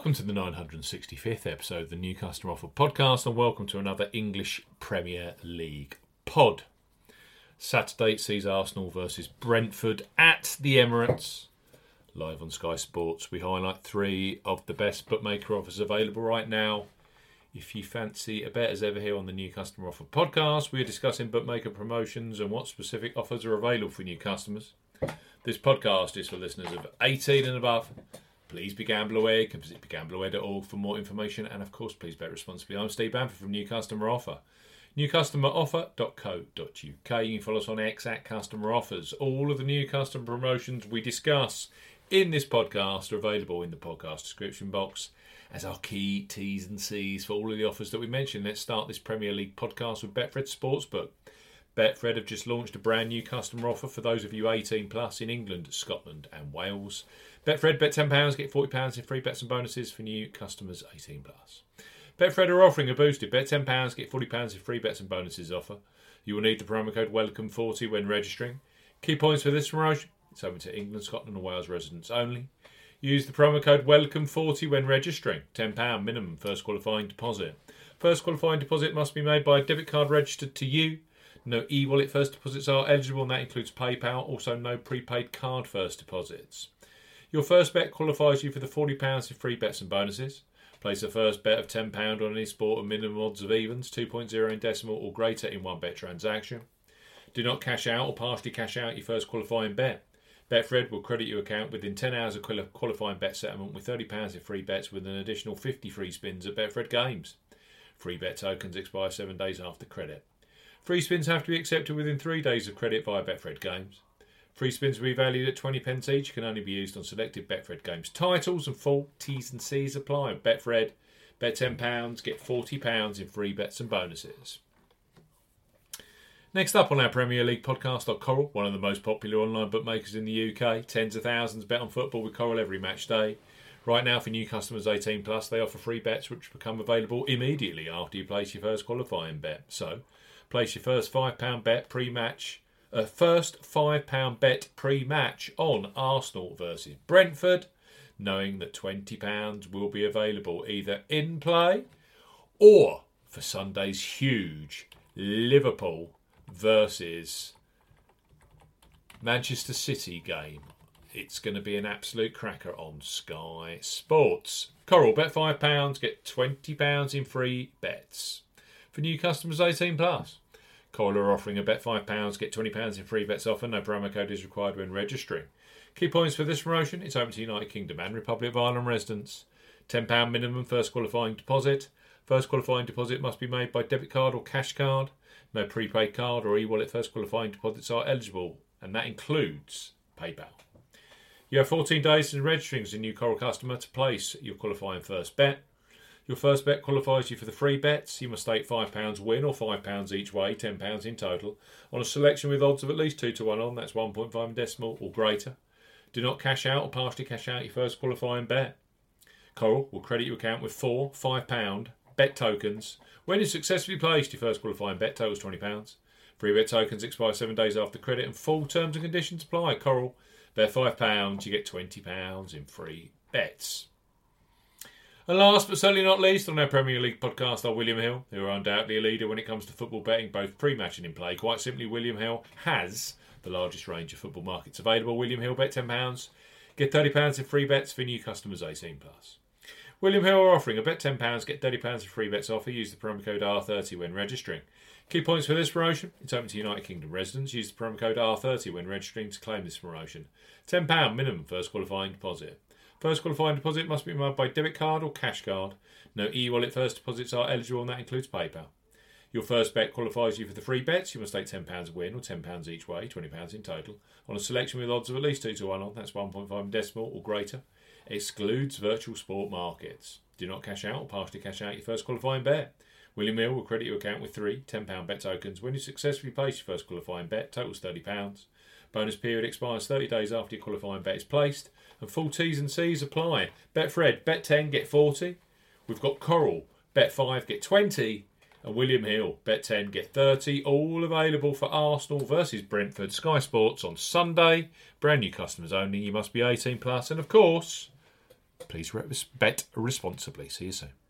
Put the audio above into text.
Welcome to the 965th episode of the New Customer Offer podcast, and welcome to another English Premier League pod. Saturday sees Arsenal versus Brentford at the Emirates. Live on Sky Sports, we highlight three of the best bookmaker offers available right now. If you fancy a bet as ever here on the New Customer Offer podcast, we are discussing bookmaker promotions and what specific offers are available for new customers. This podcast is for listeners of 18 and above. Please be gamble aware. You can visit begambleaware.org for more information. And of course, please bet responsibly. I'm Steve Bamford from New Customer Offer. newcustomeroffer.co.uk. You can follow us on X at Customer Offers. All of the new customer promotions we discuss in this podcast are available in the podcast description box as our key T's and C's for all of the offers that we mentioned. Let's start this Premier League podcast with Betfred Sportsbook. Betfred have just launched a brand new customer offer for those of you 18 plus in England, Scotland and Wales. Betfred, bet £10, get £40 in free bets and bonuses for new customers 18 plus. Betfred are offering a boosted bet £10, get £40 in free bets and bonuses offer. You will need the promo code WELCOME40 when registering. Key points for this promotion: it's open to England, Scotland and Wales residents only. Use the promo code WELCOME40 when registering. £10 minimum first qualifying deposit. First qualifying deposit must be made by a debit card registered to you. No e-wallet first deposits are eligible, and that includes PayPal. Also, no prepaid card first deposits. Your first bet qualifies you for the £40 in free bets and bonuses. Place a first bet of £10 on any sport and minimum odds of evens, 2.0 in decimal or greater in one bet transaction. Do not cash out or partially cash out your first qualifying bet. Betfred will credit your account within 10 hours of qualifying bet settlement with £30 in free bets with an additional 50 free spins at Betfred Games. Free bet tokens expire 7 days after credit. Free spins have to be accepted within 3 days of credit via Betfred Games. Free spins will be valued at 20p each, can only be used on selected Betfred Games titles, and full T's and C's apply. Betfred, bet £10, get £40 in free bets and bonuses. Next up on our Premier League podcast are Coral, one of the most popular online bookmakers in the UK. Tens of thousands bet on football with Coral every match day. Right now, for new customers 18 plus, they offer free bets which become available immediately after you place your first qualifying bet. So, place your first £5 bet pre-match. First £5 bet pre-match on Arsenal versus Brentford, knowing that £20 will be available either in play or for Sunday's huge Liverpool versus Manchester City game. It's going to be an absolute cracker on Sky Sports. Coral, bet £5, get £20 in free bets. For new customers 18 plus. Coral are offering a bet £5, get £20 in free bets offer. No promo code is required when registering. Key points for this promotion: it's open to United Kingdom and Republic of Ireland residents. £10 minimum first qualifying deposit. First qualifying deposit must be made by debit card or cash card. No prepaid card or e-wallet first qualifying deposits are eligible, and that includes PayPal. You have 14 days in registering as a new Coral customer to place your qualifying first bet. Your first bet qualifies you for the free bets. You must stake £5 win or £5 each way, £10 in total, on a selection with odds of at least 2 to 1 on, that's 1.5 in decimal or greater. Do not cash out or partially cash out your first qualifying bet. Coral will credit your account with 4 £5 bet tokens. When you successfully placed your first qualifying bet, totals £20. Free bet tokens expire 7 days after credit and full terms and conditions apply. Coral, bet £5, you get £20 in free bets. And last but certainly not least on our Premier League podcast are William Hill, who are undoubtedly a leader when it comes to football betting, both pre-match and in play. Quite simply, William Hill has the largest range of football markets available. William Hill, bet £10, get £30 in free bets for new customers 18 plus. William Hill are offering a bet £10, get £30 in free bets offer. Use the promo code R30 when registering. Key points for this promotion: it's open to United Kingdom residents. Use the promo code R30 when registering to claim this promotion. £10 minimum first qualifying deposit. First qualifying deposit must be made by debit card or cash card. No e-wallet first deposits are eligible, and that includes PayPal. Your first bet qualifies you for the free bets. You must stake £10 win or £10 each way, £20 in total, on a selection with odds of at least 2 to 1 on, that's 1.5 in decimal or greater. Excludes virtual sport markets. Do not cash out or partially cash out your first qualifying bet. William Hill will credit your account with 3 £10 bet tokens. When you successfully place your first qualifying bet, totals £30. Bonus period expires 30 days after your qualifying bet is placed, and full T's and C's apply. Betfred, bet 10, get 40. We've got Coral, bet 5, get 20. And William Hill, bet 10, get 30. All available for Arsenal versus Brentford. Sky Sports on Sunday. Brand new customers only. You must be 18 plus. And of course, Please bet responsibly. See you soon.